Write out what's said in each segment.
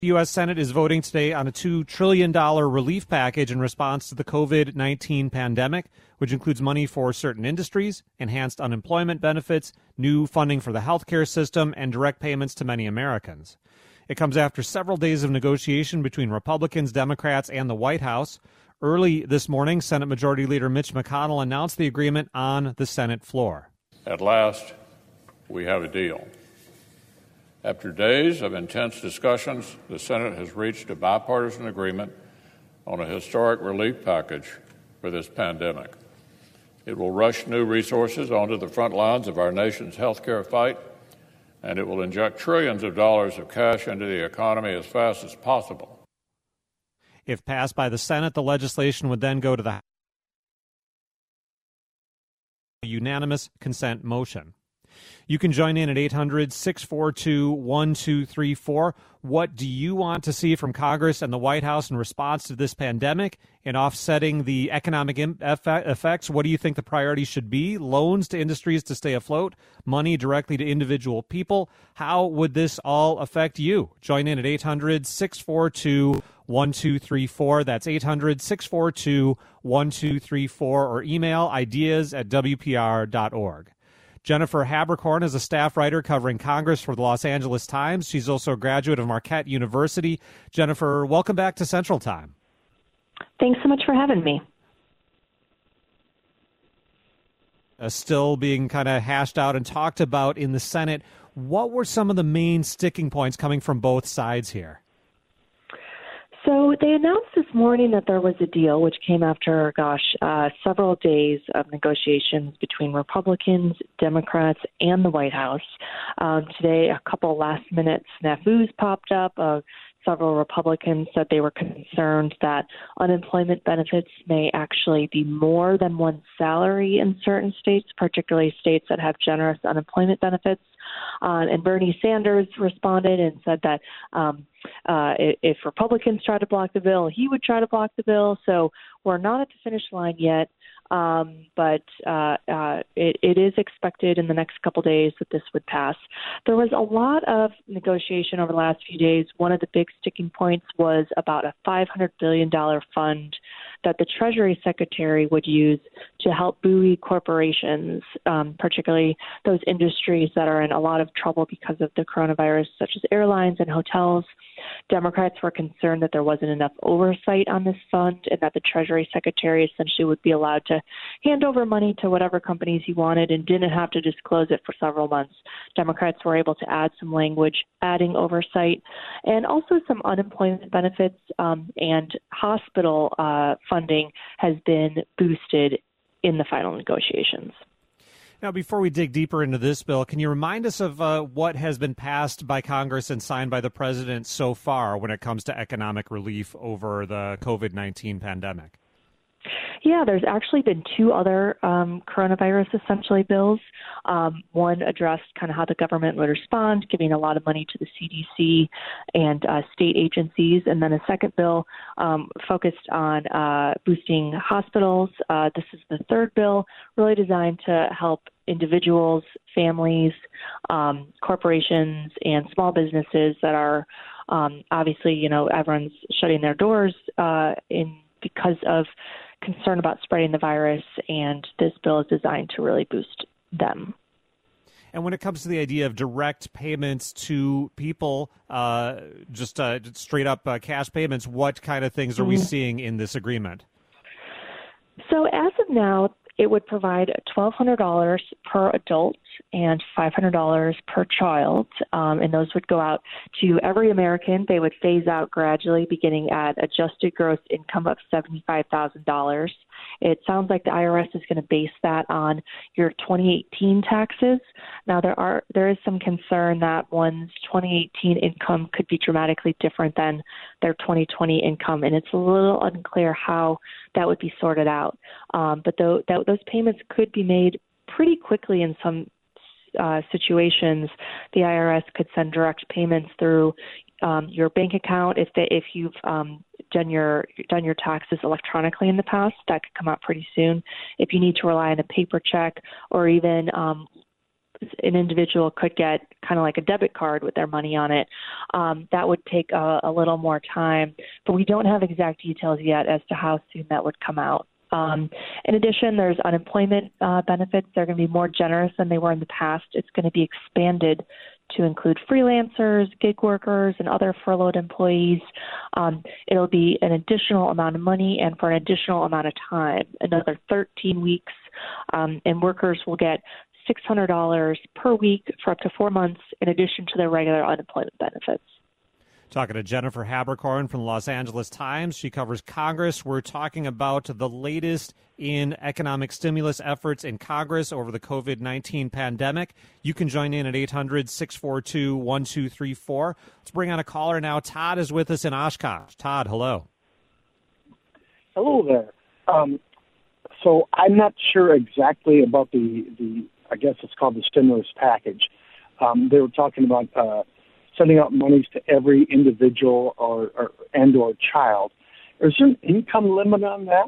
The U.S. Senate is voting today on a $2 trillion relief package in response to the COVID-19 pandemic, which includes money for certain industries, enhanced unemployment benefits, new funding for the healthcare system, and direct payments to many Americans. It comes after several days of negotiation between Republicans, Democrats, and the White House. Early this morning, Senate Majority Leader Mitch McConnell announced the agreement on the Senate floor. At last, we have a deal. After days of intense discussions, the Senate has reached a bipartisan agreement on a historic relief package for this pandemic. It will rush new resources onto the front lines of our nation's healthcare fight, and it will inject trillions of dollars of cash into the economy as fast as possible. If passed by the Senate, the legislation would then go to the House. A unanimous consent motion. You can join in at 800-642-1234. What do you want to see from Congress and the White House in response to this pandemic and offsetting the economic effects? What do you think the priorities should be? Loans to industries to stay afloat? Money directly to individual people? How would this all affect you? Join in at 800-642-1234. That's 800-642-1234 or email ideas@wpr.org. Jennifer Haberkorn is a staff writer covering Congress for the Los Angeles Times. She's also a graduate of Marquette University. Jennifer, welcome back to Central Time. Thanks so much for having me. Still being kind of hashed out and talked about in the Senate. What were some of the main sticking points coming from both sides here? So they announced this morning that there was a deal, which came after, several days of negotiations between Republicans, Democrats, and the White House. Today, a couple last-minute snafus popped up. Several Republicans said they were concerned that unemployment benefits may actually be more than one's salary in certain states, particularly states that have generous unemployment benefits. And Bernie Sanders responded and said that if Republicans try to block the bill, he would try to block the bill. So we're not at the finish line yet, but it is expected in the next couple days that this would pass. There was a lot of negotiation over the last few days. One of the big sticking points was about a $500 billion fund that the Treasury Secretary would use to help buoy corporations, particularly those industries that are in a lot of trouble because of the coronavirus, such as airlines and hotels. Democrats were concerned that there wasn't enough oversight on this fund and that the Treasury Secretary essentially would be allowed to hand over money to whatever companies he wanted and didn't have to disclose it for several months. Democrats were able to add some language, adding oversight, and also some unemployment benefits and hospital funding has been boosted in the final negotiations. Now, before we dig deeper into this bill, can you remind us of what has been passed by Congress and signed by the president so far when it comes to economic relief over the COVID-19 pandemic? Yeah, there's actually been two other coronavirus essentially bills. One addressed kind of how the government would respond, giving a lot of money to the CDC and state agencies. And then a second bill focused on boosting hospitals. This is the third bill, really designed to help individuals, families, corporations, and small businesses that are obviously, everyone's shutting their doors because of concern about spreading the virus, and this bill is designed to really boost them. And when it comes to the idea of direct payments to people, just straight up cash payments, what kind of things are we seeing in this agreement? So as of now, it would provide $1,200 per adult and $500 per child, and those would go out to every American. They would phase out gradually, beginning at adjusted gross income of $75,000. It sounds like the IRS is going to base that on your 2018 taxes. Now, there is some concern that one's 2018 income could be dramatically different than their 2020 income, and it's a little unclear how that would be sorted out. But those payments could be made pretty quickly in some situations. The IRS could send direct payments through your bank account if you've done your taxes electronically in the past. That could come out pretty soon. If you need to rely on a paper check or even an individual could get kind of like a debit card with their money on it. That would take a little more time, but we don't have exact details yet as to how soon that would come out. In addition, there's unemployment benefits. They're going to be more generous than they were in the past. It's going to be expanded to include freelancers, gig workers, and other furloughed employees. It'll be an additional amount of money and for an additional amount of time, another 13 weeks, and workers will get $600 per week for up to 4 months in addition to their regular unemployment benefits. Talking to Jennifer Haberkorn from the Los Angeles Times. She covers Congress. We're talking about the latest in economic stimulus efforts in Congress over the COVID-19 pandemic. You can join in at 800-642-1234. Let's bring on a caller now. Todd is with us in Oshkosh. Todd, hello. Hello there. So I'm not sure exactly about the I guess it's called the stimulus package. They were talking about sending out monies to every individual or child. Is there an income limit on that?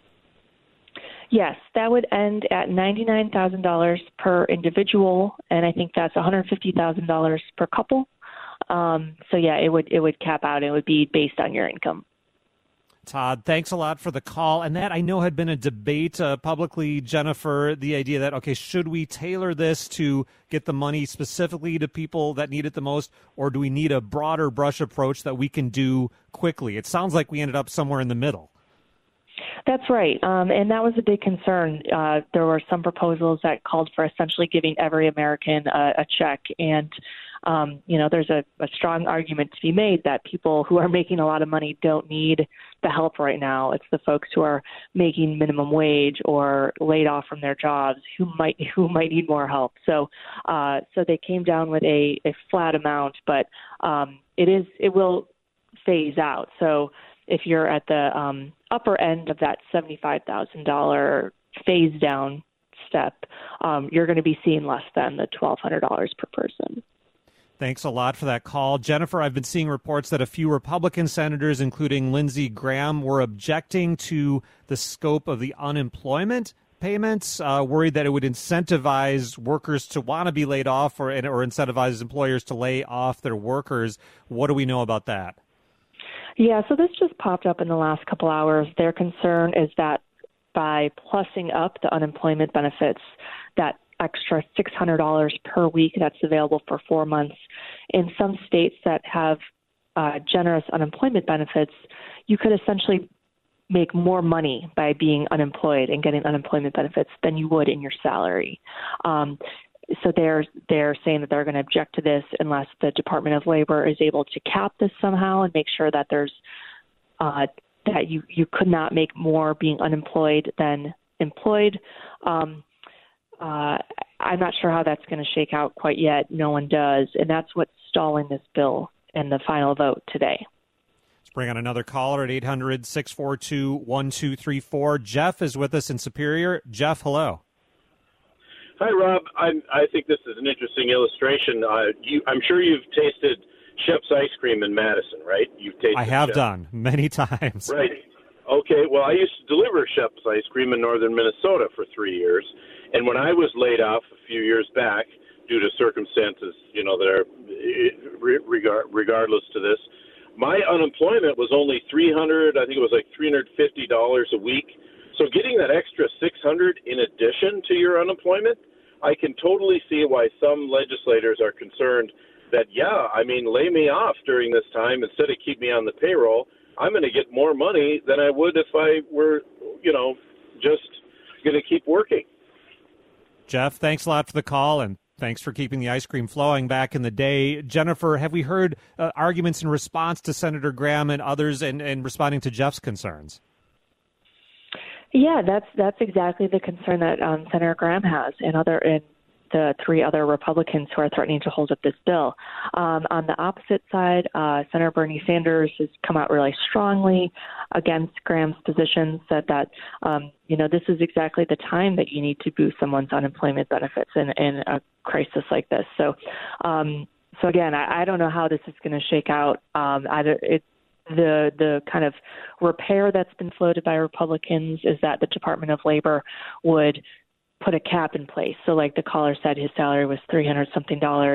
Yes, that would end at $99,000 per individual, and I think that's $150,000 per couple. So yeah, it would cap out. It would be based on your income. Todd, thanks a lot for the call. And that, I know, had been a debate publicly, Jennifer, the idea that, okay, should we tailor this to get the money specifically to people that need it the most, or do we need a broader brush approach that we can do quickly? It sounds like we ended up somewhere in the middle. That's right. And that was a big concern. There were some proposals that called for essentially giving every American a check. And there's a strong argument to be made that people who are making a lot of money don't need the help right now. It's the folks who are making minimum wage or laid off from their jobs who might need more help. So they came down with a flat amount, but it will phase out. So if you're at the upper end of that $75,000 phase down step, you're going to be seeing less than the $1,200 per person. Thanks a lot for that call. Jennifer, I've been seeing reports that a few Republican senators, including Lindsey Graham, were objecting to the scope of the unemployment payments, worried that it would incentivize workers to want to be laid off or incentivize employers to lay off their workers. What do we know about that? Yeah, so this just popped up in the last couple hours. Their concern is that by plussing up the unemployment benefits, that extra $600 per week that's available for 4 months. In some states that have generous unemployment benefits, you could essentially make more money by being unemployed and getting unemployment benefits than you would in your salary. So they're saying that they're going to object to this unless the Department of Labor is able to cap this somehow and make sure that there's that you could not make more being unemployed than employed. I'm not sure how that's going to shake out quite yet. No one does. And that's what's stalling this bill in the final vote today. Let's bring on another caller at 800-642-1234. Jeff is with us in Superior. Jeff, hello. Hi, Rob. I think this is an interesting illustration. I'm sure you've tasted Shep's ice cream in Madison, right? You've tasted I have Shep. done many times. Right. Okay. Well, I used to deliver Shep's ice cream in northern Minnesota for 3 years. And when I was laid off a few years back due to circumstances, that are regardless to this, my unemployment was only $350 a week. So getting that extra $600 in addition to your unemployment, I can totally see why some legislators are concerned that, lay me off during this time instead of keep me on the payroll. I'm going to get more money than I would if I were, just going to keep working. Jeff, thanks a lot for the call, and thanks for keeping the ice cream flowing back in the day. Jennifer, have we heard arguments in response to Senator Graham and others and responding to Jeff's concerns? Yeah, that's exactly the concern that Senator Graham has and the three other Republicans who are threatening to hold up this bill. On the opposite side, Senator Bernie Sanders has come out really strongly against Graham's position, said that, this is exactly the time that you need to boost someone's unemployment benefits in a crisis like this. So again, I don't know how this is going to shake out. The kind of repair that's been floated by Republicans is that the Department of Labor would put a cap in place. So like the caller said, his salary was $300-something,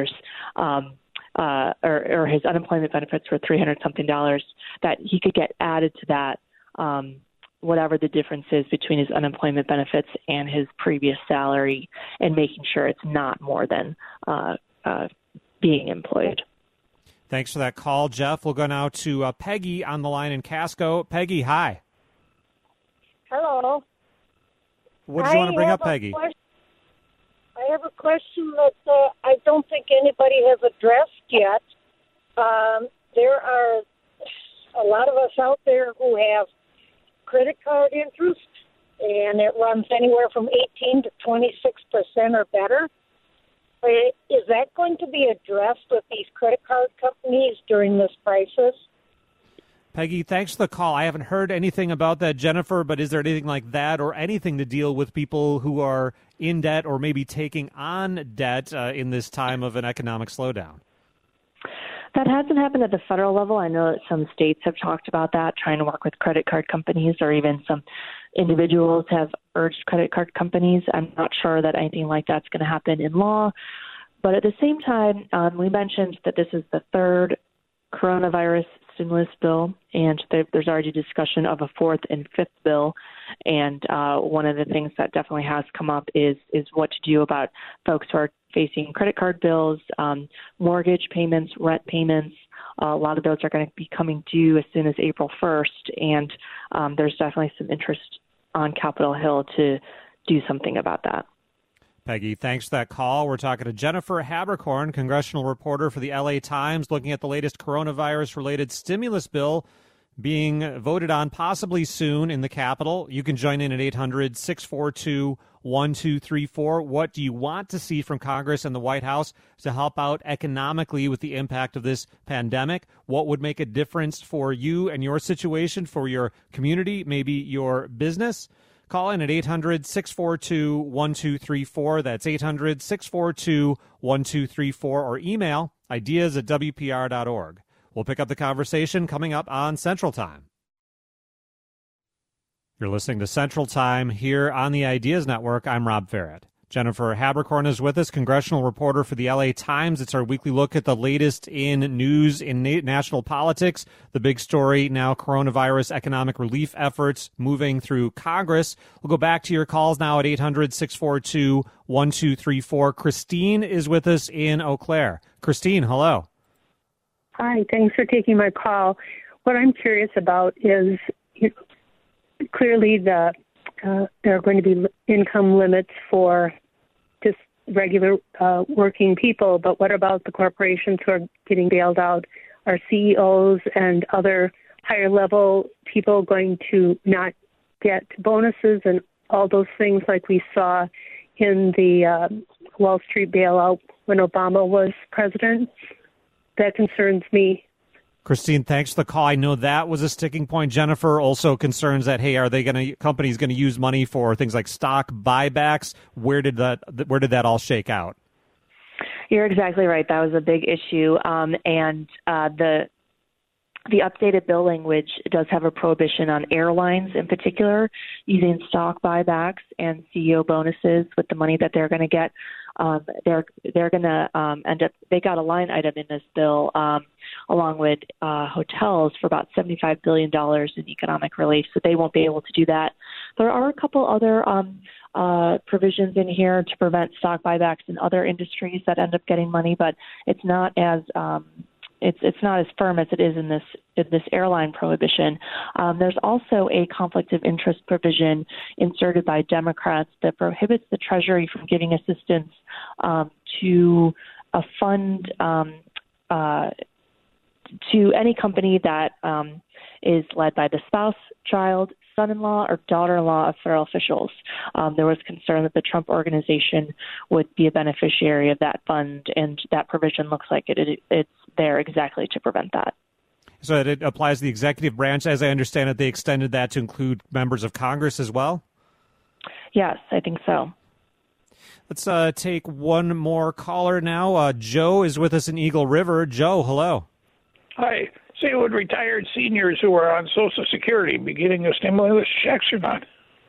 or his unemployment benefits were $300-something, that he could get added to that, whatever the difference is between his unemployment benefits and his previous salary, and making sure it's not more than being employed. Thanks for that call, Jeff. We'll go now to Peggy on the line in Casco. Peggy, hi. Hello. What did you want to bring up, Peggy? I have a question that I don't think anybody has addressed yet. There are a lot of us out there who have credit card interest, and it runs anywhere from 18 to 26% or better. Is that going to be addressed with these credit card companies during this crisis? Peggy, thanks for the call. I haven't heard anything about that, Jennifer, but is there anything like that or anything to deal with people who are in debt or maybe taking on debt in this time of an economic slowdown? That hasn't happened at the federal level. I know that some states have talked about that, trying to work with credit card companies, or even some individuals have urged credit card companies. I'm not sure that anything like that's going to happen in law. But at the same time, we mentioned that this is the third coronavirus stimulus bill, and there's already discussion of a fourth and fifth bill. And one of the things that definitely has come up is what to do about folks who are facing credit card bills, mortgage payments, rent payments. A lot of those are going to be coming due as soon as April 1st, and there's definitely some interest on Capitol Hill to do something about that. Peggy, thanks for that call. We're talking to Jennifer Haberkorn, congressional reporter for the LA Times, looking at the latest coronavirus-related stimulus bill being voted on possibly soon in the Capitol. You can join in at 800-642-1234. What do you want to see from Congress and the White House to help out economically with the impact of this pandemic? What would make a difference for you and your situation, for your community, maybe your business? Call in at 800-642-1234. That's 800-642-1234, or email ideas@wpr.org. We'll pick up the conversation coming up on Central Time. You're listening to Central Time here on the Ideas Network. I'm Rob Farrett. Jennifer Haberkorn is with us, congressional reporter for the LA Times. It's our weekly look at the latest in news in national politics. The big story now, coronavirus economic relief efforts moving through Congress. We'll go back to your calls now at 800-642-1234. Christine is with us in Eau Claire. Christine, hello. Hi, thanks for taking my call. What I'm curious about is clearly there are going to be income limits for just regular working people, but what about the corporations who are getting bailed out? Are CEOs and other higher-level people going to not get bonuses and all those things like we saw in the Wall Street bailout when Obama was president? That concerns me. Christine, thanks for the call. I know that was a sticking point. Jennifer also concerns that, hey, are companies going to use money for things like stock buybacks? Where did that all shake out? You're exactly right. That was a big issue, and the updated bill language does have a prohibition on airlines in particular using stock buybacks and CEO bonuses with the money that they're going to get. They're going to end up. They got a line item in this bill along with hotels for about $75 billion in economic relief, so they won't be able to do that. There are a couple other provisions in here to prevent stock buybacks in other industries that end up getting money, but it's not as it's not as firm as it is in this airline prohibition. There's also a conflict of interest provision inserted by Democrats that prohibits the Treasury from giving assistance to a fund to any company that is led by the spouse, child, son-in-law, or daughter-in-law of federal officials. There was concern that the Trump Organization would be a beneficiary of that fund, and that provision looks like it's there exactly to prevent that. So it applies to the executive branch. As I understand it, they extended that to include members of Congress as well? Yes, I think so. Let's take one more caller now. Joe is with us in Eagle River. Joe, hello. Hi. Say, would retired seniors who are on Social Security be getting a stimulus checks or not?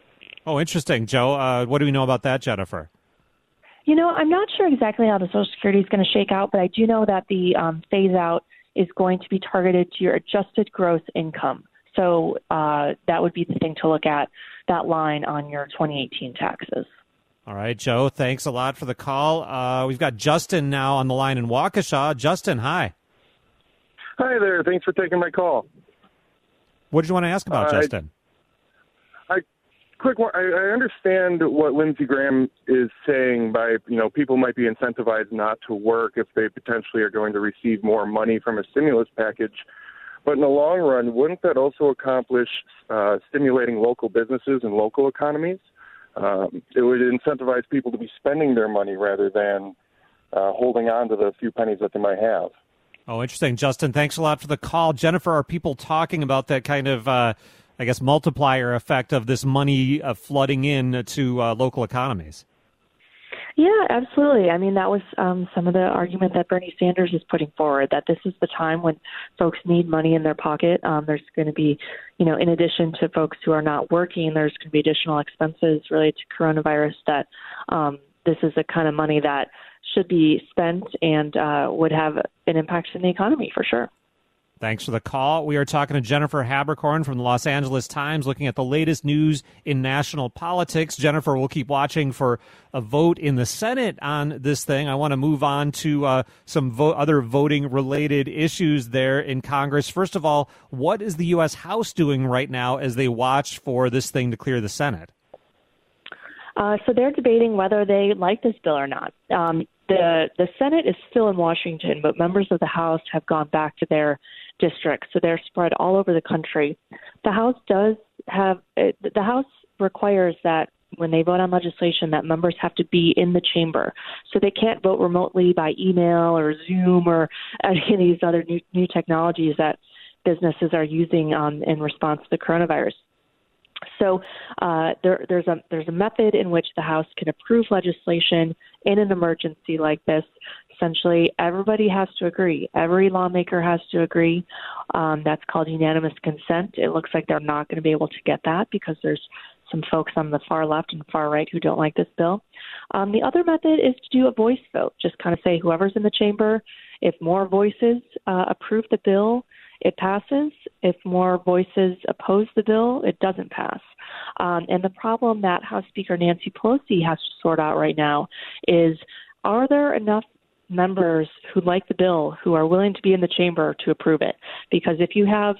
Oh, interesting, Joe. What do we know about that, Jennifer? I'm not sure exactly how the Social Security is going to shake out, but I do know that the phase out is going to be targeted to your adjusted gross income. So that would be the thing to look at, that line on your 2018 taxes. All right, Joe, thanks a lot for the call. We've got Justin now on the line in Waukesha. Justin, hi. Hi there. Thanks for taking my call. What did you want to ask about, Justin? Quick one. I understand what Lindsey Graham is saying by, people might be incentivized not to work if they potentially are going to receive more money from a stimulus package. But in the long run, wouldn't that also accomplish stimulating local businesses and local economies? It would incentivize people to be spending their money rather than holding on to the few pennies that they might have. Oh, interesting. Justin, thanks a lot for the call. Jennifer, are people talking about that kind of multiplier effect of this money flooding in to local economies? Yeah, absolutely. I mean, that was some of the argument that Bernie Sanders is putting forward, that this is the time when folks need money in their pocket. There's going to be, in addition to folks who are not working, there's going to be additional expenses related to coronavirus, that this is the kind of money that should be spent and would have an impact in the economy for sure. Thanks for the call. We are talking to Jennifer Haberkorn from the Los Angeles Times, looking at the latest news in national politics. Jennifer, we'll keep watching for a vote in the Senate on this thing. I want to move on to some other voting-related issues there in Congress. First of all, what is the U.S. House doing right now as they watch for this thing to clear the Senate? So they're debating whether they like this bill or not. The Senate is still in Washington, but members of the House have gone back to their districts, so they're spread all over the country. The House requires that when they vote on legislation that members have to be in the chamber, so they can't vote remotely by email or Zoom or any of these other new technologies that businesses are using in response to the coronavirus. So there's a method in which the House can approve legislation in an emergency like this. Essentially, everybody has to agree. Every lawmaker has to agree. That's called unanimous consent. It looks like they're not going to be able to get that because there's some folks on the far left and far right who don't like this bill. The other method is to do a voice vote. Just kind of say whoever's in the chamber, if more voices approve the bill, it passes. If more voices oppose the bill, it doesn't pass. And the problem that House Speaker Nancy Pelosi has to sort out right now is, are there enough members who like the bill who are willing to be in the chamber to approve it? Because if you have,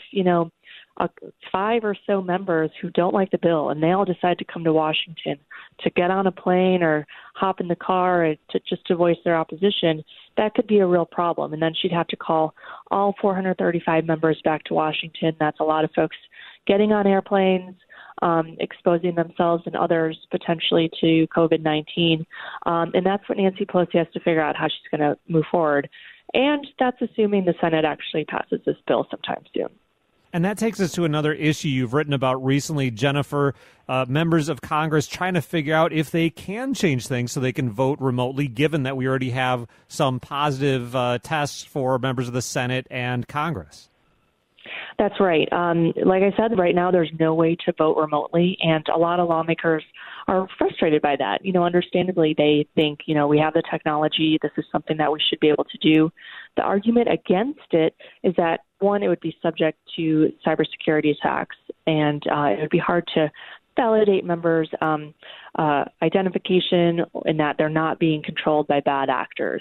5 or so members who don't like the bill and they all decide to come to Washington to get on a plane or hop in the car to voice their opposition, that could be a real problem. And then she'd have to call all 435 members back to Washington. That's a lot of folks getting on airplanes, exposing themselves and others potentially to COVID-19. And that's what Nancy Pelosi has to figure out how she's going to move forward. And that's assuming the Senate actually passes this bill sometime soon. And that takes us to another issue you've written about recently, Jennifer, members of Congress trying to figure out if they can change things so they can vote remotely, given that we already have some positive tests for members of the Senate and Congress. That's right. Like I said, right now there's no way to vote remotely, and a lot of lawmakers are frustrated by that. Understandably, they think, we have the technology. This is something that we should be able to do. The argument against it is that, one, it would be subject to cybersecurity attacks, and it would be hard to validate members' identification in that they're not being controlled by bad actors.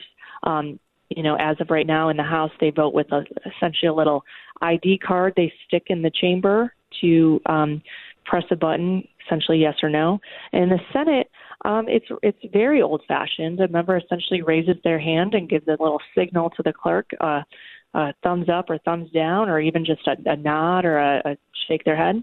As of right now in the House, they vote with essentially a little ID card they stick in the chamber to press a button, essentially yes or no. And in the Senate, it's very old-fashioned. A member essentially raises their hand and gives a little signal to the clerk, thumbs up or thumbs down, or even just a nod or a shake their head.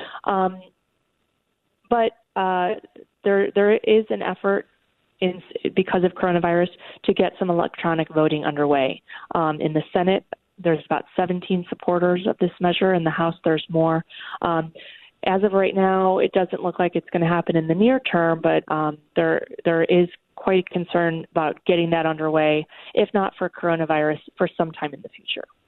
But there is an effort because of coronavirus to get some electronic voting underway. In the Senate, there's about 17 supporters of this measure. In the House, there's more. As of right now, it doesn't look like it's going to happen in the near term, but there is quite a concern about getting that underway, if not for coronavirus, for some time in the future.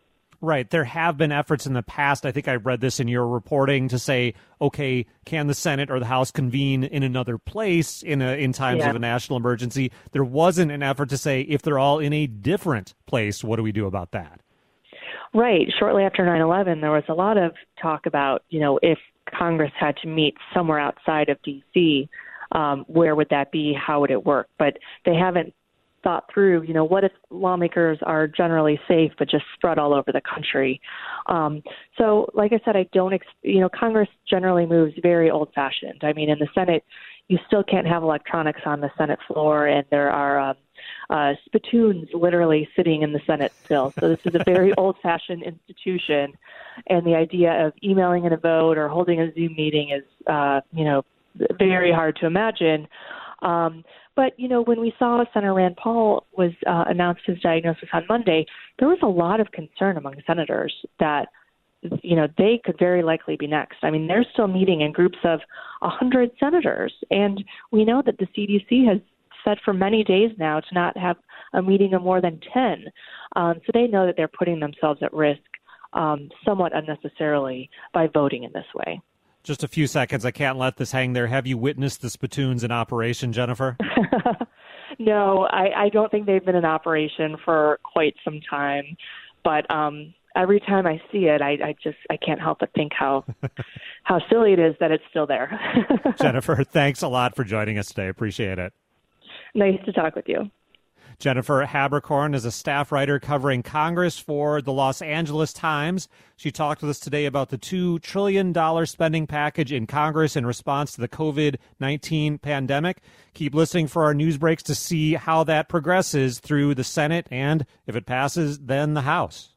Right. There have been efforts in the past. I think I read this in your reporting to say, okay, can the Senate or the House convene in another place in times of a national emergency? There wasn't an effort to say if they're all in a different place, what do we do about that? Right. Shortly after 9/11, there was a lot of talk about, if Congress had to meet somewhere outside of D.C., where would that be? How would it work? But they haven't thought through, what if lawmakers are generally safe but just spread all over the country? So, like I said, Congress generally moves very old-fashioned. I mean, in the Senate, you still can't have electronics on the Senate floor, and there are spittoons literally sitting in the Senate still. So this is a very old-fashioned institution, and the idea of emailing in a vote or holding a Zoom meeting is, very hard to imagine. But, when we saw Senator Rand Paul was announced his diagnosis on Monday, there was a lot of concern among senators that, they could very likely be next. I mean, they're still meeting in groups of 100 senators. And we know that the CDC has said for many days now to not have a meeting of more than 10. So they know that they're putting themselves at risk somewhat unnecessarily by voting in this way. Just a few seconds. I can't let this hang there. Have you witnessed the spittoons in operation, Jennifer? No, I don't think they've been in operation for quite some time. But every time I see it, I can't help but think how silly it is that it's still there. Jennifer, thanks a lot for joining us today. Appreciate it. Nice to talk with you. Jennifer Haberkorn is a staff writer covering Congress for the Los Angeles Times. She talked with us today about the $2 trillion spending package in Congress in response to the COVID-19 pandemic. Keep listening for our news breaks to see how that progresses through the Senate and, if it passes, then the House.